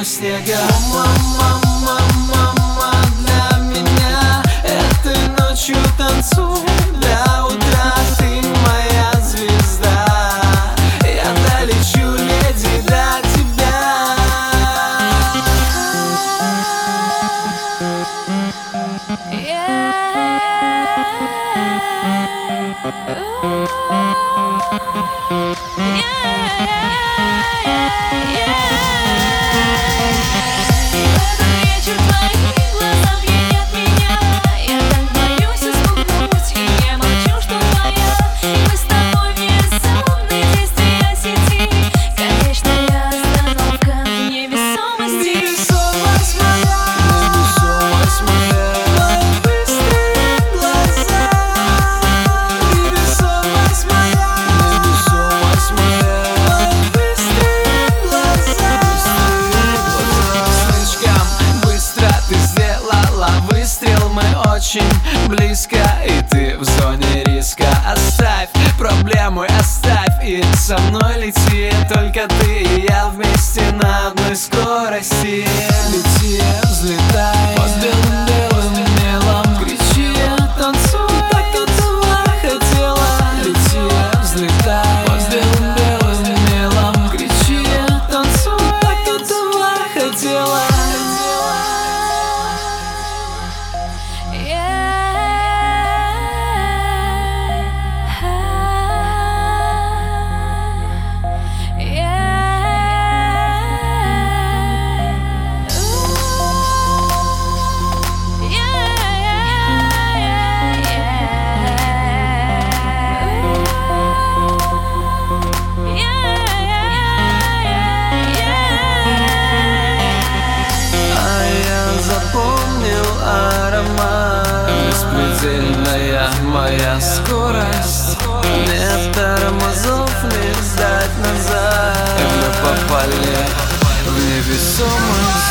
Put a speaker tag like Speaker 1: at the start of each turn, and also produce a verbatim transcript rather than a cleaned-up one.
Speaker 1: мама снега. Мама, мама, мама, для меня этой ночью танцуй до утра. Ты моя звезда, я долечу, леди, до тебя. Очень близко, и ты в зоне риска. Оставь проблемы, оставь, и со мной лети. Только ты и я вместе на одной скорости. Лети, взлетай под белым-белым мелом. Кричи, танцуй, так ты давно хотела. Лети, взлетай под белым-белым мелом. Кричи, танцуй, так ты давно хотела. Беспредельная моя скорость, нет тормозов, не сдать назад. И мы попали в невесомость.